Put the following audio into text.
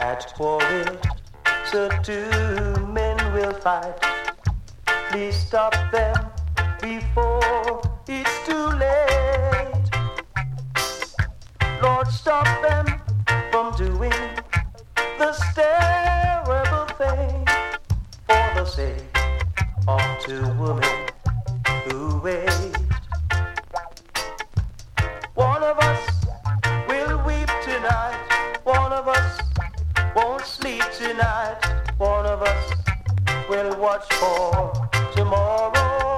at quarrel, so two men will fight. Please stop them before it's too late. Lord, stop them from doing this terrible thing for the sake of two women who wait. One of us will weep tonight, one of us won't sleep tonight, one of us will watch for tomorrow.